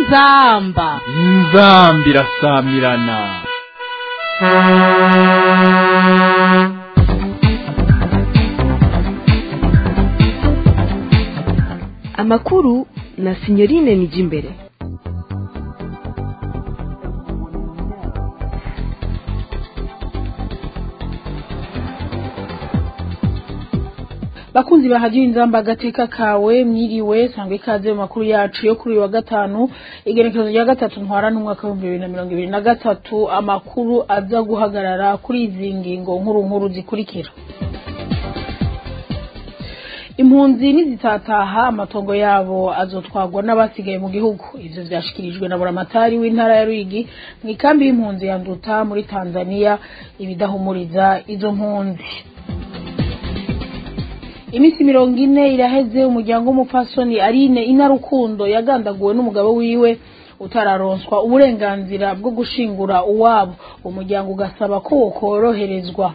inzamba irasamirana. Amakuru na Signorine Nijimbere. Bakunzi bahajye inzamba gateka kawe mwiriwe sangwe kaze mu makuru yacu yo kuri wa gatanu igerekezo rya gatatu ntwara n'umwaka wa 2023 amakuru aza guhagarara kuri izi ngingo nkuru zikurikira. Impunzi nizitataha amatongo yabo azotwagwa n'abasigaye mu gihugu. Ivyo vyashikirijwe na buramatari w'intara ya Ruyigi mu ikambi y'impunzi ya Nduta muri Tanzania, ibidahumuriza izo mpunzi. Imisi 40 iraheze umuryango w'umupfasoni Aline Inarukundo yagandaguwe n'umugabo wiwe utararonswa uburenganzira bwo gushingura uwabo. Umuryango ugasaba ko wokoroherezwa.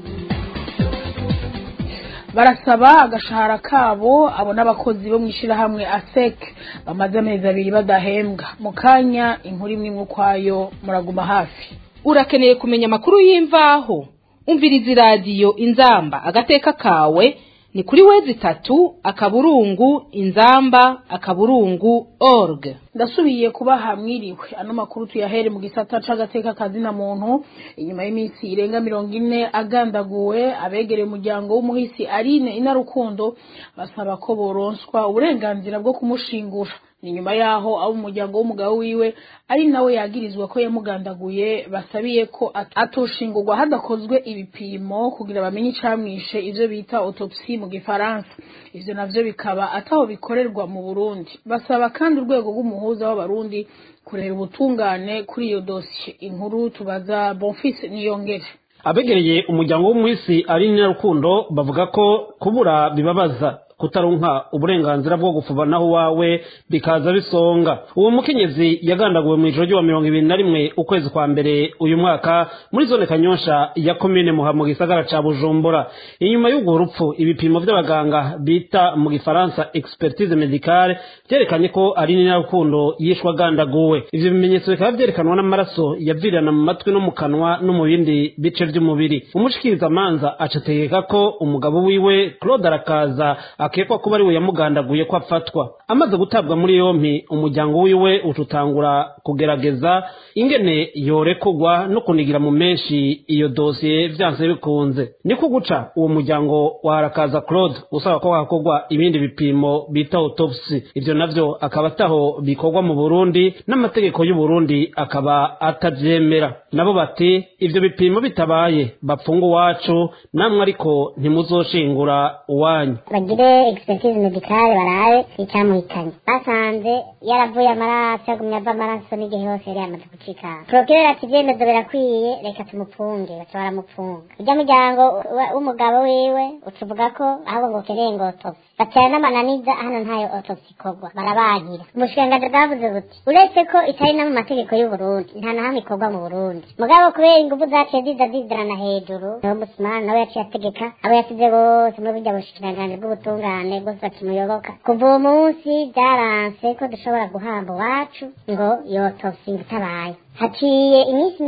Barasaba agashahara kabo abo n'abakozi bo mwishira hamwe ASEC bamaze amezi 2 badahembwa. Mukanya inkuru imwe kwayo muraguma hafi. Urakeneye kumenya amakuru y'imvaho? Umviriza radio Inzamba agateka kawe ni kuri wezi 3 akaburungu inzamba akaburungu org. Ndasubiye kubaha mwiriwe. Ano makuru tuyahere mu gisata c'agateka kazina muntu. Inyuma y'imisi irenga 40 agandaguwe, abegereye umuryango w'umuhisi Aline Inarukundo basaba ko boronswa uburenganzira bwo kumushingura. Ni nyuma yaho abo umuryango w'umugabo wiwe ari nawe yagirizwa ko yamugandaguye basabiye ko atoshingurwa hadakozwe ibipimo kugira bamenye icamwishe, ivyo bita autopsie mu gifaransa. Ivyo navyo bikaba ataho bikorerwa mu Burundi. Basaba kandi urwego rw'umuhuza w'abarundi kurera ubutungane kuri iyo dossier. Inkuru tubaza Bonfils Niyongere. Abegereye umuryango w'umuhisi Aline Inarukundo bavuga ko kubura bibabaza, kutaronka uburenganzira bwo gufubanaho wawe bikaza bisonga. Uwo mukenyezi yagandaguwe mu ijoro rya 21 ukwezi kwa mbere uyu mwaka muri zone Kanyosha ya commune Muha mu gisagara ca Bujumbura. Inyuma y'ubwo rupfu ibipimo by'abaganga bita mu gifaransa expertise médicale byerekanye ko Aline Inarukundo yishwa gandaguwe. Ivyo bimenyetso bikaba byerekanwa n'amaraso yavirana mu matwi no mu kanwa no mu bindi bice by'umubiri. Umushikiriza manza acategeka ko umugabo wiwe Claude Arakaza akekwa kuba ari we yamugandaguye ko afatwa. Amaze gutabwa muri yompi, umuryango wiwe ututangura kugerageza ingene yorekugwa no kunigira mu menshi iyo dossier vyanse bikunze. Niko guca uwo muryango wa Arakaza Claude usaba ko hakogwa ibindi bipimo bita autopsie. Ivyo navyo akaba ataho bikorwa mu Burundi n'amategeko y'u Burundi akaba atavyemera. Nabo bati ivyo bipimo bitabaye bapfunga wacu namwe ariko ntimuzoshingura uwanyu. Expertise médicale baraye icyamuhitanye, basanze yaravuye amaraso agumya ava amaraso n'igihe hose yari yamaze gucika. Procureur ati ibyemezo birakwiye, reka tumupfunge. Bashobora mupfunga. Ujya muryango w'umugabo wiwe ucuvuga ko ahubwo ngo keneye ngo autopsie batera n'amananiza hano ntayo autopsie ikorwa, barabagira. Umushikiranganji bwavuze buti uretse ko itari no mu mategeko y'u Burundi nta na hamwe ikorwa mu Burundi, mugabo kubera ingufu zaciye zidrana hejuru no musman nawe yaciye ategeka abo yasize bose muri burya bushikiranganji bw'ubutungane bwose bakimuyoboka. Kuva uwo munsi byaranse ko dushobora guhamba wacu ngo iyo autopsie itabaye. Haciye iminsi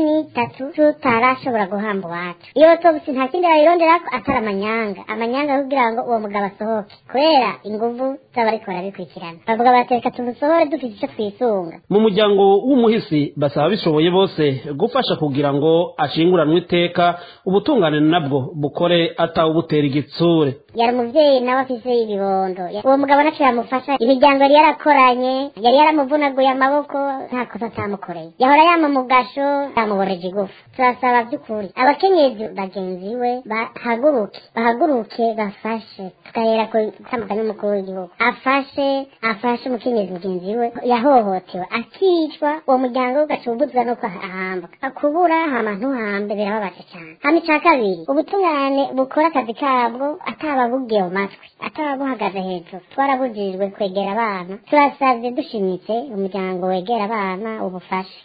43 tutarashobora guhamba wacu. Iyo autopsie nta kindi bayironderako atari amanyanga kugira ngo uwo mugabo asohoke kubera inguvu z'abariko barabikurikirana. Bavuga bateka tumusohore dufite icyo twisunga. Mu muryango w'umuhisi basaba bishoboye bose gufasha kugira ngo ashinguranwe iteka, ubutungane nabwo bukore atawubutera igitsure. Yari umuvyeyi nawe afise ibibondo. Uwo mugabo naco yamufasha, imiryango yari yarakoranye, yari yaramuvunaguye amaboko nta kosa atamukoreye. Yahora yama mu gasho yamuboreje igufu. Turasaba by'ukuri abakenyezi bagenzi we bahaguruke bafashe. Tukahera ko samagana n'umukuru w'igihugu afashe umukenyezi mugenzi we yahohotewe akicwa, uwo muryango ugacubuzwa no kwahamba akubura ahantu hambe birababaje cyane. Hama ica kabiri ubutungane bukora akazi kabwo atababugiye mu matwi atababuhagaze hejuru. Twarabujijwe kwegera abana, turasavye dushimitse umuryango wegera abana ubufasha.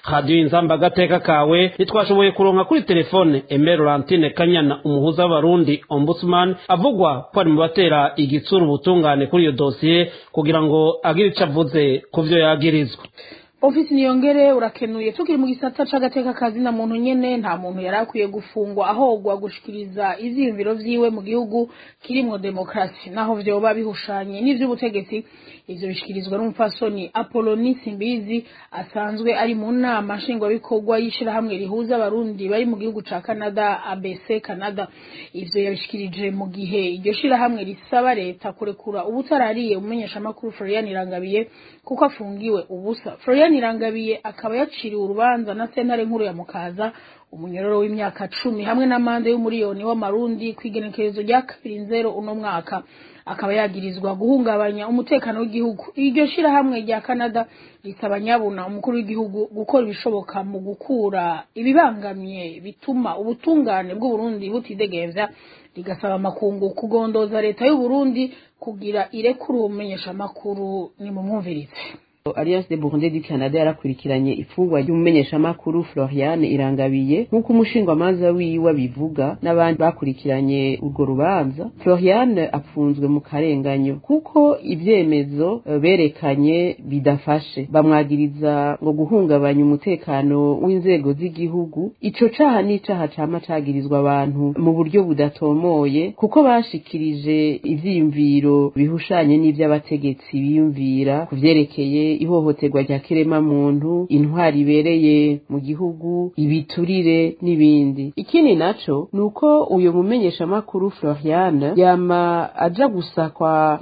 radiyo inzamba agateka kawe ntitwashoboye kuronka kuri telefone Aimé Laurentine Kanyana umuhuza w'abarundi ombudsman avugwa ko ari mu batera igitsura ubutungane kuri iyo dosiye kugira ngo agire ico avuze ku vyo yagirizwa. Ofisi Niyongere urakenuye tukiri mu gisata c'agateka kazi na muntu nyene nta muntu yarakwiye gufungwa ahogwa gushikiriza ivyiyumviro vyiwe mu gihugu kirimwo demokrasi naho vyoba bihushanye n'ivy'ubutegetsi. Ivyo bishikirizwa n'umupfasoni Apoloni Simbizi asanzwe ari mu nama nshingwabikorwa y'ishirahamwe rihuza abarundi bari mu gihugu ca Canada ABC Canada. Ivyo yabishikirije mu gihe iryo shirahamwe risaba leta kurekura ubutarariye umumenyeshamakuru Florian Irangabiye kuko afungiwe ubusa. Florian Irangabiye akaba yaciriwe urubanza na sentare nkuru ya Mukaza umunyororo w'imyaka 10 hamwe n'amande y'umuriyoni w'amarundi kwigenekerezo rya 20 uno mwaka. Akaba yagirizwa guhungabanya umutekano w'igihugu. Iryo shirahamwe rya Canada risaba nyabuna umukuru w'igihugu gukora ibishoboka mu gukura ibibangamye bituma ubutungane bw'u Burundi butidegevya, rigasaba makungu kugondoza leta y'u Burundi kugira irekuru umenyesha makuru ni mu mwumvirize. Alliance des Burundais du Canada yarakurikiranye ifungwa ry'umumenyeshamakuru Florian Irangabiye nk'uko umushingwamanza wiwe bivuga n'abandi bakurikiranye urwo rubanza. Florian apfunzwe mu karenganyo kuko ivyemezo berekanye bidafashe, bamwagiriza ngo guhungabanya umutekano w'inzego z'igihugu. Ico caha n'icaha cama cagirizwa abantu mu buryo budatomoye kuko bashikirije ivyiyumviro bihushanye n'ivy'abategetsi biyumvira kuvyerekeye ihohoterwa rya kirema muntu, intwari ibereye mu gihugu, ibiturire n'ibindi. Ikindi naco nuko uyo mumenyesha makuru Florian yama aja gusakwa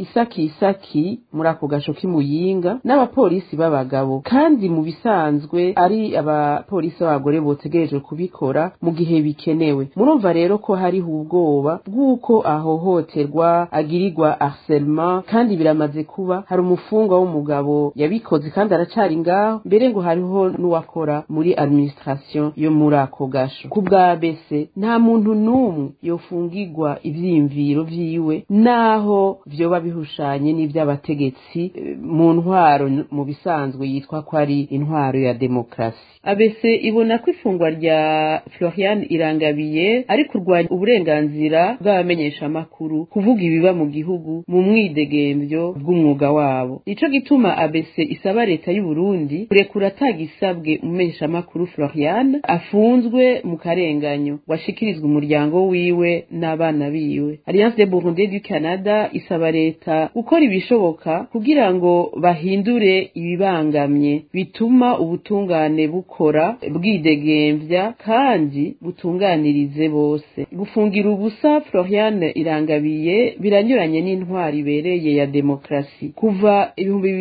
isaki muri ako gasho k'imuyinga n'abapolisi b'abagabo, kandi mu bisanzwe ari abapolisi b'abagore botegerejwe kubikora mu gihe bikenewe. Murumva rero ko hariho ubwoba bw'uko ahohoterwa agirirwa harcèlement, kandi biramaze kuba hari umufungwa w'umugabo yabikoze kandi aracari ngaho, mbere ngo hariho n'uwakora muri administration yo muri ako gasho. Ku bwa bese nta muntu n'umwe yofungirwa ivyiyumviro vyiwe naho vyoba bihushanye n'ivy'abategetsi mu ntwaro mu bisanzwe yitwa ko ari intwaro ya demokrasi. ABC ibona ko ifungwa rya Florian Irangabiye ari kurwanya uburenganzira bw'abamenyeshamakuru kuvuga ibiba mu gihugu mu mwidegemvyo bw'umwuga wabo. Ico gituma ABC isaba leta y'u Burundi kurekura atagisabwe umumenyeshamakuru Florian afunzwe mu karenganyo, washikirizwa umuryango wiwe n'abana biwe. Alliance des Burundais du Canada isaba leta gukora ibishoboka kugira ngo bahindure ibibangamye bituma ubutungane bukora bwidegemvya kandi butunganirize bose. Gufungira ubusa Florian Irangabiye biranyuranye n'intwari ibereye ya demokrasi. Kuva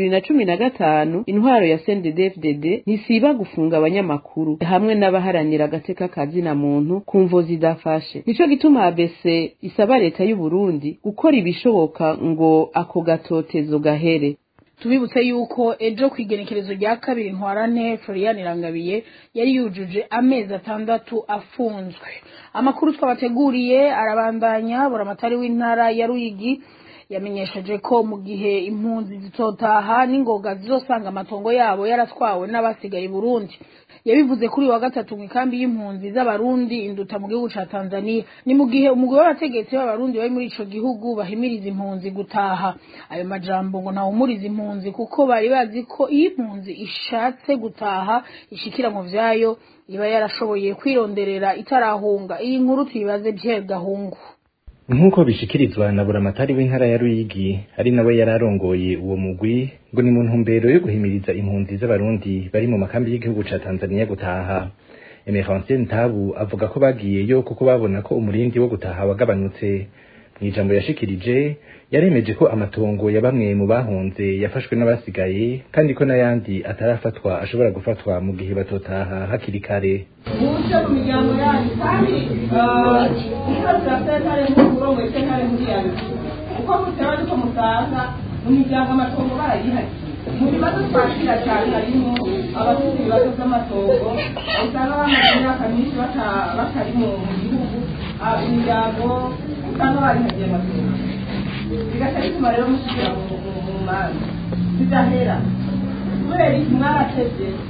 2015 intwaro ya CNDD-FDD ntisiba gufunga abanyamakuru hamwe n'abaharanira agateka kazi na muntu kumvo zidafashe. Nico gituma ABC isaba leta y'u Burundi gukora ibishoboka ngo ako gatotezo gahere. Tubibutse yuko ejo kwigenekerezo rya 2 ntwarante Florian Irangabiye yari yujuje amezi 6 afunzwe. Amakuru twabateguriye arabandanya. Buramatari w'intara ya Ruyigi yamenyesheje ko mu gihe impunzi zitotaha n'ingoga zizosanga amatongo yabo yaratwawe n'abasigaye Burundi. Yabivuze kuri wa gatatu mu ikambi y'impunzi z'abarundi induta mu gihugu ca Tanzania. Ni mu gihe umugwi w'abategetsi b'abarundi bari muri ico gihugu bahimiriza impunzi gutaha. Ayo majambo ngo ntawumuriza impunzi kuko bari bazi ko iyo impunzi ishatse gutaha ishikira mu vyayo iba yarashoboye kwironderera itarahunga. Iyi nkuru tuyibaze Pierre Gahungu. Nkuko bishikirizwa na buramatari w'intara ya Ruyigi ari nawe yararongoye uwo mugwi ngo ni mu ntumbero yo guhimiriza impunzi z'abarundi bari mu makambi y'igihugu ca Tanzania gutaha. Emeranse Ntabu avuga ko bagiyeyo kuko babona ko umurindi wo gutaha wagabanutse. Mw'ijambo yashikirije yaremeje ko amatongo ya bamwe mu bahunze yafashwe n'abasigaye kandi ko n'ayandi atarafatwa ashobora gufatwa mu gihe batotaha hakiri kare. Uburyo mu miryango yanyu kandi ibibazo byatari nk'uburo mu cyentare muri yawe uko mutera ariko musanga mu miryango amatongo barayihakiye. Mu bibazo twakira cyane harimo abafite ibibazo by'amatongo usanga bamaze imyaka myinshi batari mu gihugu, imiryango usanga barihagiye amatongo bigaca bituma rero mushyira mu manza bidahera kubera iki mwaratevye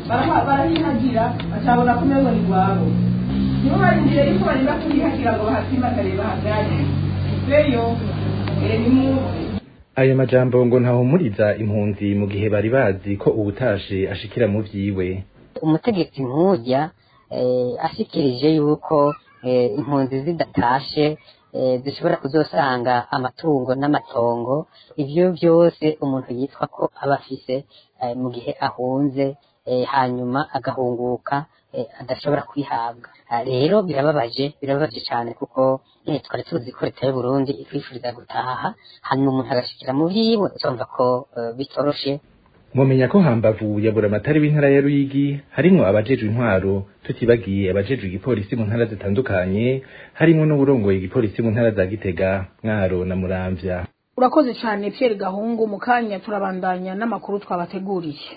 barahihagira bacabona ko umengo ni rwabo nibo barindiriye yuko barinda kuhihagira ngo bahatsimatare bahagane beyo ni muzi. Ayo majambo ngo ntahumuriza impunzi mu gihe bari bazi ko ubutashe ashikira mu vyiwe. Umutegetsi nk'urya ashikirije yuko impunzi zidatashe zishobora kuzosanga amatungo n'amatongo ivyo byose umuntu yitwa ko aba afise mu gihe ahunze hanyuma agahunguka adashobora kwihabwa. Rero birababaje cyane kuko twari tuzi ko leta y'u Burundi ikwifuriza gutaha hanyuma umuntu agashikira mu vyiwe cyumva ko bitoroshe. Mumenya ko hambavu ya buramatari w'intara ya Ruyigi harimwo abajejwe intwaro, tutibagiye abajejwe igipolisi mu ntara zitandukanye, harimwo n'uburongoye igipolisi mu ntara za Gitega, Mwaro na Muramvya. Urakoze cyane Pierre Gahungu. Mu kanya turabandanya n'amakuru twabateguriye.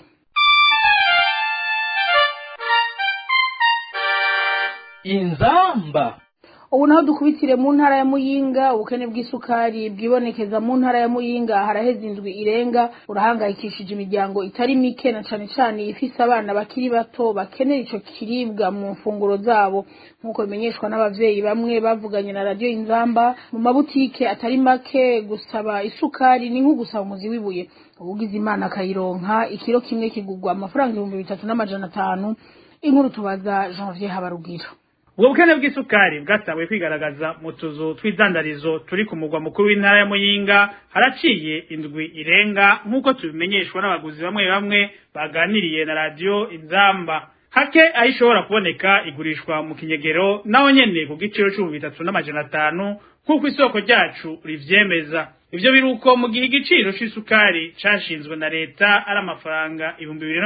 Inzamba. Ubu naho dukubitire mu ntara ya Muyinga. Ubukene bw'isukari bwibonekeza mu ntara ya Muyinga haraheze indwi irenga, urahangayikishije imiryango itari mike na cane cane ifise abana bakiri bato bakenera ico kiribwa mu mfunguro zabo, nkuko bimenyeshwa n'abavyeyi bamwe bavuganye na radio Inzamba. Mu mabutike atari make gusaba isukari ni nko gusaba umuzi wibuye. Ubugize Imana akayironka ikiro kimwe kigugwa amafaranga 3500. Inkuru tubaza Janvier Habarugira. Ubwo bukene bw'isukari bwatanguye kwigaragaza mu tuzu tw'izandarizo turi ku mugwa mukuru w'intara ya Muyinga haraciye indwi irenga, nk'uko tubimenyeshwa n'abaguzi bamwe baganiriye na radio Inzamba. Hake ayishobora kuboneka igurishwa mu kinyegero naho nyene ku giciro c'3500 kuko isoko ryacu rivyemeza. Ivyo biruko mu gihe igiciro c'isukari cashinzwe na leta ari amafaranga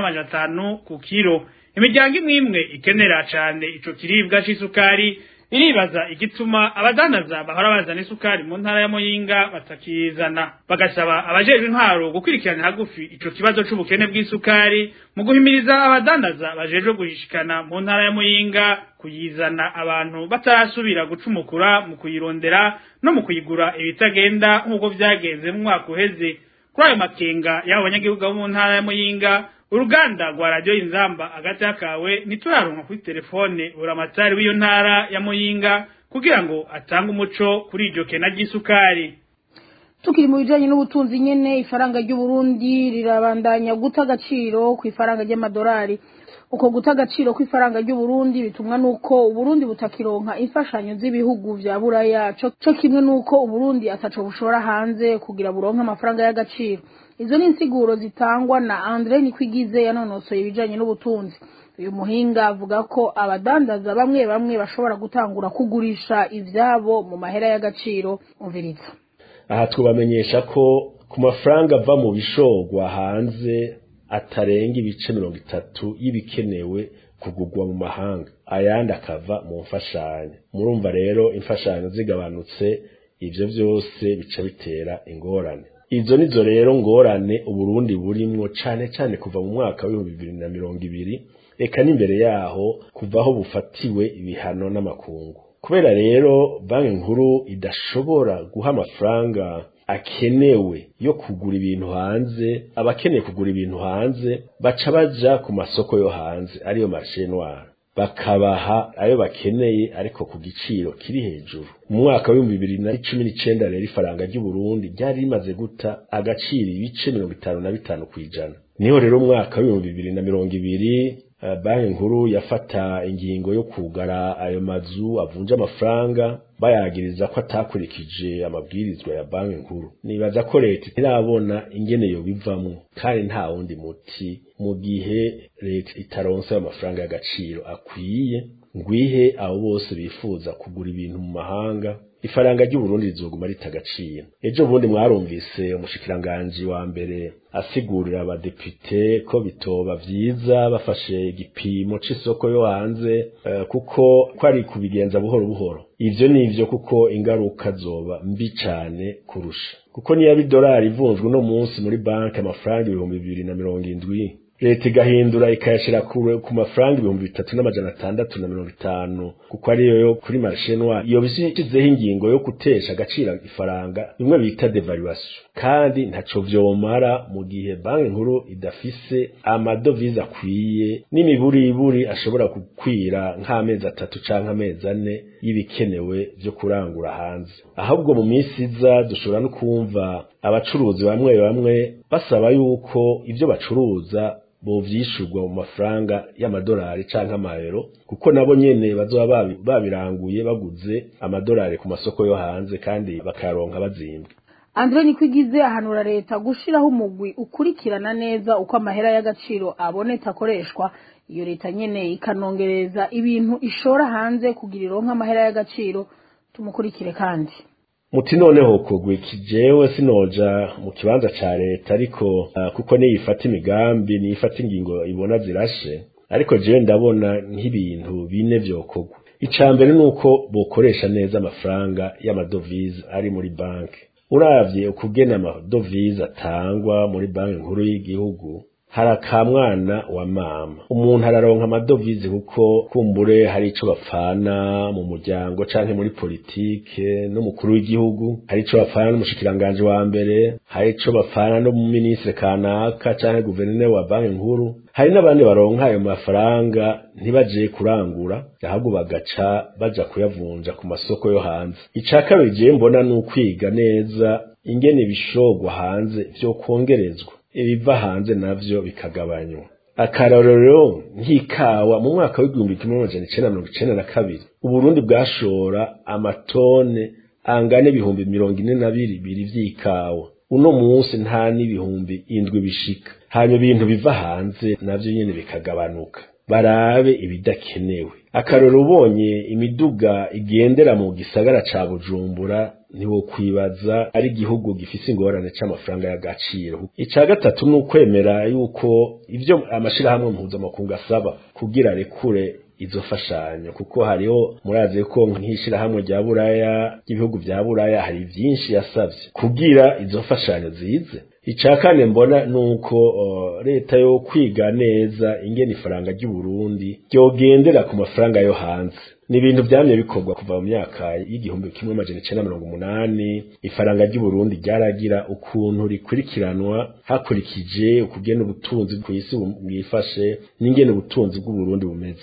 2500 ku kilo. Imiryango imwe ikenera cyane ico kiribwa c'isukari iribaza igituma abadandaza bahora bazana isukari mu ntara ya Muyinga batakizana, bagasaba abajejwe intwaro gukurikirana hagufi ico kibazo c'ubukene bw'isukari mu guhimiriza abadandaza bajejwe guhishikana mu ntara ya Muyinga kuyizana abantu batarasubira gucumukura mu kuyirondera no mu kuyigura ibitagenda nk'uko vyagenze mu mwaka uheze. Kuri ayo makenga y'abo banyagihugu bo mu ntara ya Muyinga, uruganda rwa radio Inzamba agati akawe nituraronka kuri telefone buramatari w'iyo ntara ya Muyinga kugira ngo atange umuco kuri iryo kena ry'isukari. Tukiri mu bijanye n'ubutunzi nyene, ifaranga ry'u Burundi rirabandanya guta agaciro ku ifaranga ry'amadolari. Uko guta agaciro ku ifaranga ry'u Burundi bitumwa nuko u Burundi butakironka imfashanyo z'ibihugu vya Buraya, co kimwe nuko u Burundi ataco bushora hanze kugira buronka amafaranga y'agaciro. Izo ni insiguro zitangwa na Andre Nikwigize yanonosoye ibijanye n'ubutunzi. Uyu muhinga avuga ko abadandaza bamwe bashobora gutangura kugurisha ivyabo mu mahera y'agaciro. Umviriza. Aha twubamenyesha ko ku mafaranga ava mu bishogwa hanze atarenga ibice 30 y'ibikenewe kugugwa mu mahanga, ayandi akava mu mfashanyo. Murumva rero imfashanyo zigabanutse, ivyo vyose bica bitera ingorane. Izo nizo rero ngorane Uburundi burimwo cane kuva mu mwaka wa 2020, eka n'imbere yaho kuva aho bufatiwe ibihano n'amakungu. Kubera rero banki nkuru idashobora guha amafaranga akenewe yo kugura ibintu hanze, abakeneye kugura ibintu hanze baca baja ku masoko yo hanze ariyo marché noir, bakabaha ayo bakeneye ariko ku giciro kiri hejuru. Mu mwaka wa 2019 rero ifaranga ry'u Burundi ryari rimaze guta agaciro ibice 55 kwijana. Niho rero mwaka wa 2020 banki nkuru yafata ingingo yo kugara ayo mazu avunja amafaranga, bayagiriza ko atakurikije amabwirizwa ya banki nkuru. Nibaza ko leta irabona ingene yo bivamwo, kandi nta wundi muti mu gihe leta itaronse amafaranga y'agaciro akwiye ngwihe abo bose bifuza kugura ibintu mu mahanga. Ifaranga ry'u Burundi rizoguma ritagaciro. Ejo bundi mwarumvise umushikiranganje wa mbere asigurira abadepite ko bitoba vyiza bafashe igipimo c'isoko yo hanze, kuko kwari kubigenza buhoro. Ivyo nivyo kuko ingaruka zoba mbi cane kurusha, kuko niya bidolari ivunjwe no munsi muri banki amafaranga 2070, leta igahindura ikayashira ku mafaranga 3,650 kuko ariyo yo kuri marché noir iyo bisizeho ingingo yo gutesha agaciro ifaranga bimwe bita devaluation kandi ntaco vyomara mu gihe banki nkuru idafise amadovize akwiye n'imiburiburi ashobora gukwira nk'amezi 3 canke amezi 4 y'ibikenewe vyo kurangura hanze ahubwo mu minsi iza dushobora no kumva abacuruzi bamwe basaba yuko ivyo bacuruza bovyishurwa mu mafaranga y'amadolari canke amayero kuko nabo nyene bazoba babiranguye baguze amadolari ku masoko yo hanze kandi bakaronka bazimbwe. Andre Nikwigize ahanura leta gushiraho umugwi ukurikirana neza uko amahera y'agaciro aboneka akoreshwa iyo leta nyene ikanongereza ibintu ishora hanze kugira ironka amahera y'agaciro tumukurikire kandi muti noneho kugwe kijewe sinoja mu kibanza ca leta ariko kuko niyifata imigambi niyifata ingingo ibona zirashe ariko jewe ndabona nk'ibintu bine vyokogwa icambere nuko bokoresha neza amafaranga y'amadovize ari muri banki uravye ukugena amadovize atangwa muri banki nkuru y'igihugu harakamwana wa mama umuntu araronka amadovize kuko kumbure hari ico bapfana mu muryango canke muri politike no mukuru w'igihugu hari ico bapfana n'umushikiranganje wa mbere hari ico bapfana no mu ministre kanaka canke guverineri wa banki nkuru hari n'abandi baronka ayo mafaranga ntibaje kurangura ahubwo bagaca baja kuyavunja ku masoko yo hanze icakabiri je mbona n'ukwiga neza ingene bishogwa hanze vyo kongerezwa ibiva hanze navyo bikagabanywa akarorero nk'ikawa mu mwaka w'1992 Uburundi bwashora amatone angane 42,000 vy'ikawa uno munsi nta n'ibihumbi 7 bishika hanyuma ibintu biva hanze navyo nyene bikagabanuka barabe ibidakenewe akarorero ubonye imiduga igendera mu gisagara ca Bujumbura niwo kwibaza ari igihugu gifise ingorane c'amafaranga y'agaciro ica gatatu n'ukwemera yuko ivyo amashirahamwe mpuzamakungu asaba kugira rekure izo fashanyo kuko hariho muraze ko nk'ishirahamwe rya Buraya ibihugu vya Buraya hari vyinshi yasavye kugira izo fashanyo zize icakane mbona nuko leta yo kwiga neza ingene ifaranga ry'u Burundi ryogendera ku mafaranga yo hanze ni ibintu byamye bikorwa kuva mu myaka y'igihumbi 1980 ifaranga ry'u Burundi ryaragira ukuntu rikurikiranwa hakurikije ukugena ubutunzi ku isi bwifashe n'ingene ubutunzi bw'u Burundi bumeze.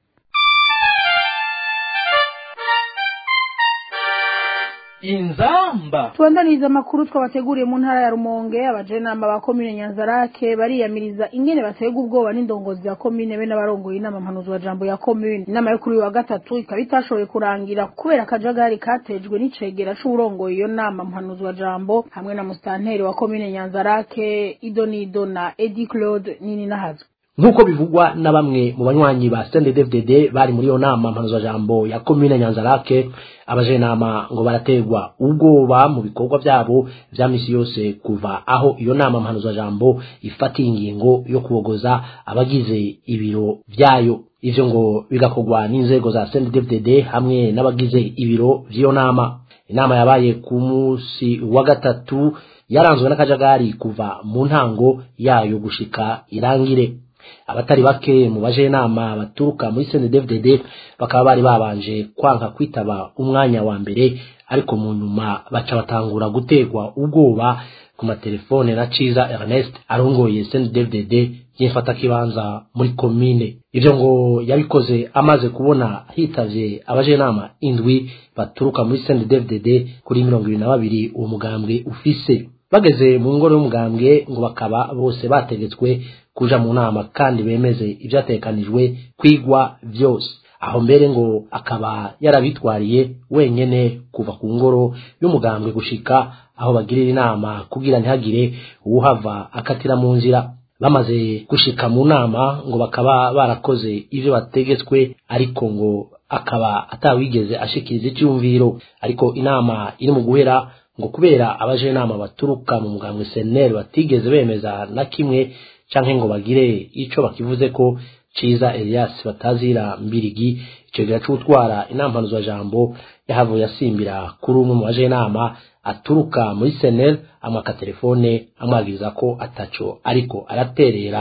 Inzamba tuandaniza amakuru twabateguriye mu ntara ya Rumonge abajenamba ba commune Nyanzarake bariyamiriza ingene batega ubwoba n'indongozi ya commune be n'abarongoye inama mpanuzwa jambo ya commune inama yo kuri wa gatatu ikaba itashoboye kurangira kubera akajagari katejwe n'icegera c'urongoye iyo nama mpanuzwa jambo hamwe na mustanteri wa commune Nyanzarake Idonido na Edi Claude nini nahazo nkuko bivugwa na bamwe mu banywanyi ba CNDD-FDD bari muri yo nama mpanuzwa jambo ya commune Nyanzarake abajenama ngo barategwa ubwoba mu bikorwa byabo vya misi yose kuva aho iyo nama mpanuzwa jambo ifata ingingo yo kubogoza abagize ibiro vyayo ivyo ngo bigakorwa n'inzego za CNDD-FDD hamwe n'abagize ibiro vy'iyo nama inama yabaye ku musi wa gatatu yaranzwe n'akajagari kuva mu ntango yayo gushika irangire abatari bake mu bajenama baturuka muri CNDD-FDD bakaba bari babanje kwanka kwitaba umwanya wa mbere ariko mu nyuma baca batangura gutegwa ubwoba ku matelefone na Ciza Ernest arongoye CNDD-FDD yifata kibanza muri commune ivyo ngo yabikoze amaze kubona hitavye abajenama indwi baturuka muri CNDD-FDD kuri 22 uwo mugambwe ufise bageze mu ngoro y'umugambwe ngo bakaba bose bategetswe kuja mu nama kandi bemeze ivyatekanijwe kwigwa vyose aho mbere ngo akaba yarabitwariye wenyene kuva ku ngoro y'umugambwe gushika aho bagirira inama kugira ntihagire uwuhava akatira mu nzira bamaze gushika mu nama ngo bakaba barakoze ivyo bategetswe ariko ngo akaba atawigeze ashikiriza icyumviro ariko inama iri mu guhera ngo kubera abajenama baturuka mu mugambwe CNL batigeze bemeza na kimwe canke ngo bagire ico bakivuze ko Ciza Elias batazira mbirigi ico gira c'utwara inampanuzwa jambo yahavuye asimbira kuri umwe mu bajenama aturuka muri CNL amaka telefone amwagiriza ko ataco ariko araterera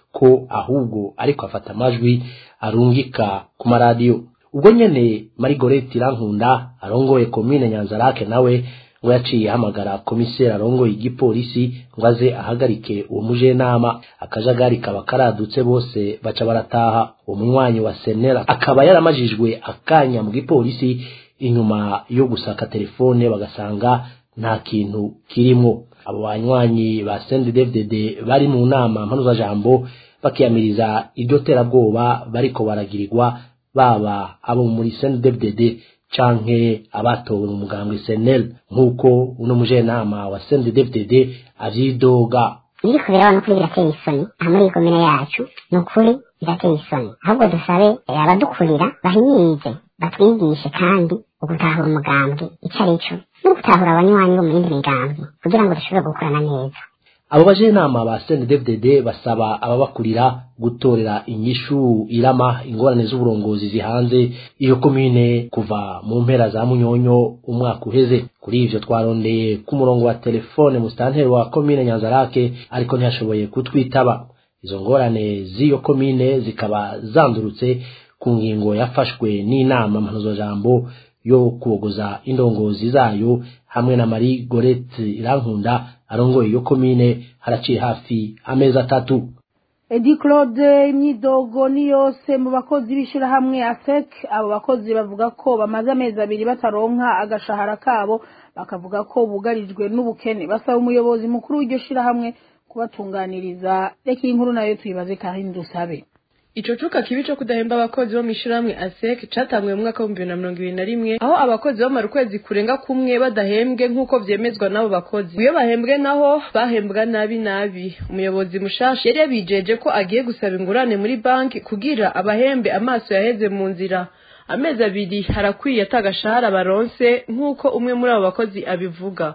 ko ahubwo ariko afata amajwi arungika ku maradiyo. Ubwo nyene Marigorete Irankunda arongoye komine Nyanzarake nawe ngo yaciye hamagara komiseri arongoye igipolisi ngo aze ahagarike uwo mujenama. Akajagari kaba karadutse bose baca barataha. Uwo munywanyi wa Senera akaba yaramajijwe akanya mu gipolisi inyuma yo gusaka telefone bagasanga nta kintu kirimo. Abo banywanyi ba CNDD-FDD bari mu nama mpanuza jambo bakiyamiriza iryo terabwoba bariko baragirirwa, baba abo muri CNDD-FDD canke abatowe mu mugambwe SNL, nkuko uno mujenama wa CNDD-FDD avyidoga. Iriko birabona kuri birateye isoni aha muri komine yacu, nukuri birateye isoni. Ahubwo dusabe abadukurira bahimirize batwigishe kandi ugutahura umugambwe ico arico no gutahura abanywanyi bo mu yindi migambwe kugira ngo dushobore gukorana neza. Abo bajenama ba CNDD-FDD basaba ababakurira gutorera inyishu irama ingorane z'uburongozi zihanze iyo komine kuva mu mpera za Munyonyo umwaka uheze. Kuri ivyo twarondeye ku murongo wa telefone mustanteri wa komine Nyanzarake ariko ntiyashoboye kutwitaba. Izo ngorane z'iyo komine zikaba zandurutse ku ngingo yafashwe n'inama mpanuzo jambo yo kubogoza indongozi zayo hamwe na Marigorete Irankunda arongoye iyo komine haraciye hafi amezi 3. Edi Claude, imyidogo ni yose mu bakozi bishira hamwe ASEC. Abo bakozi bavuga ko bamaze amezi 2 bataronka agashahara kabo, bakavuga ko bugarijwe n'ubukene. Basaba umuyobozi mukuru w'iryo shira hamwe kubatunganiriza. Reka inkuru nayo tuyibaze Kahindu Sabe. Ico cuka kibi cyo kudahemba abakozi bo mishiramwe ASEC catangwe mu mwaka wa 2021 aho abakozi bamara ukwezi kurenga kumwe badahembwe nkuko vyemezwa nabo bakozi. Iyo bahembwe naho bahembwa nabi. Umuyobozi mushasha yari yabijeje ko agiye gusaba ingurane muri banki kugira abahembe amaso yaheze mu nzira. Amezi 2 harakwiye atagashahara baronse nkuko umwe muri abo bakozi abivuga.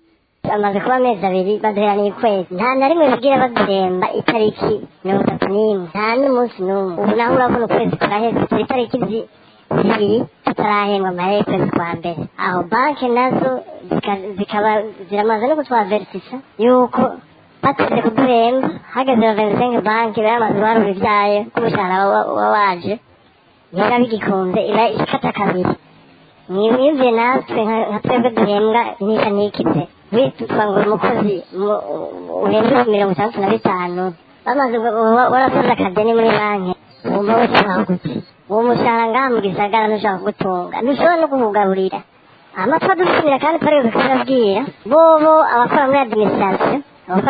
Amaze kuba amezi 2 baduheraniye ukwezi, nta na rimwe bagira baduhemba itariki 31, nta n'umunsi n'umwe. Ubu naho urabona ukwezi kuraheze turi itariki 2 tutarahembwa amahera y'ukwezi kwa mbere. Aho banki nazo zikaba ziramaze no kutwavertisa yuko batuze kuduhemba hageze bavenzenga banki baramaze barura ibyayo k'umushahara waje niba bigikunze iba ikata kabiri. Mwiyumviye natwe nka twebwe duhembwa nisha n'ikize witwa ngo umukozi uhembwa 65 bamaze warakoze akadeni muri banki wumva wese gute uwo mushahara ngaha mu gisagara ntushaka gutunga ntushobora no kuwugaburira. Amatwa dusubira kandi twari kubabwira bobo abakora muri administration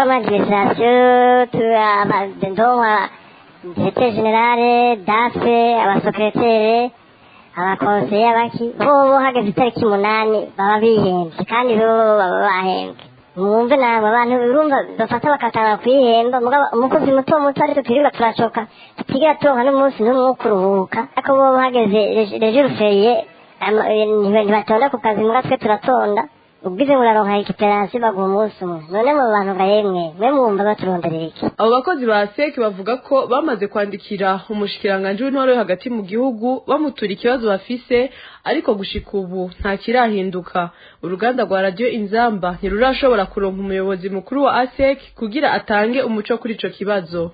abadendonwa directeur general dafe abasekretere abakonseye abaki bobo hageze itariki 8 baba bihembye kandi bo baba bahembwe. Mwumve namwe abantu urumva bafata bakatanga kwihemba umukozi muto ariko twirirwa turacoka tutigira tonka n'umunsi n'umwe wo kuruhuka ariko bo hageze rejurufeye ntibatonda ku kazi muga twe turatonda ubwize muraronka ekiperansi baguha umunsi umwe. None mu bantu gahemwe mwe mwumva baturonderera iki? Abo bakozi ba ASEC bavuga ko bamaze kwandikira umushikiranganje w'intwaro yo hagati mu gihugu bamutura ikibazo bafise ariko gushika ubu nta kirahinduka. Uruganda rwa radio Inzamba ntirurashobora kuronka umuyobozi mukuru wa ASEC kugira atange umuco kuri ico kibazo.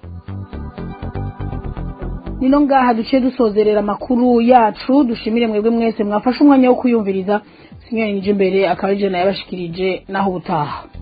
Nino ngaha duciye dusozerera makuru yacu. Dushimire mwebwe mwese mwafashe umwanya wo kuyumviriza. Sinyoni Nijimbere akaba je naye bashikirije naho ubutaha.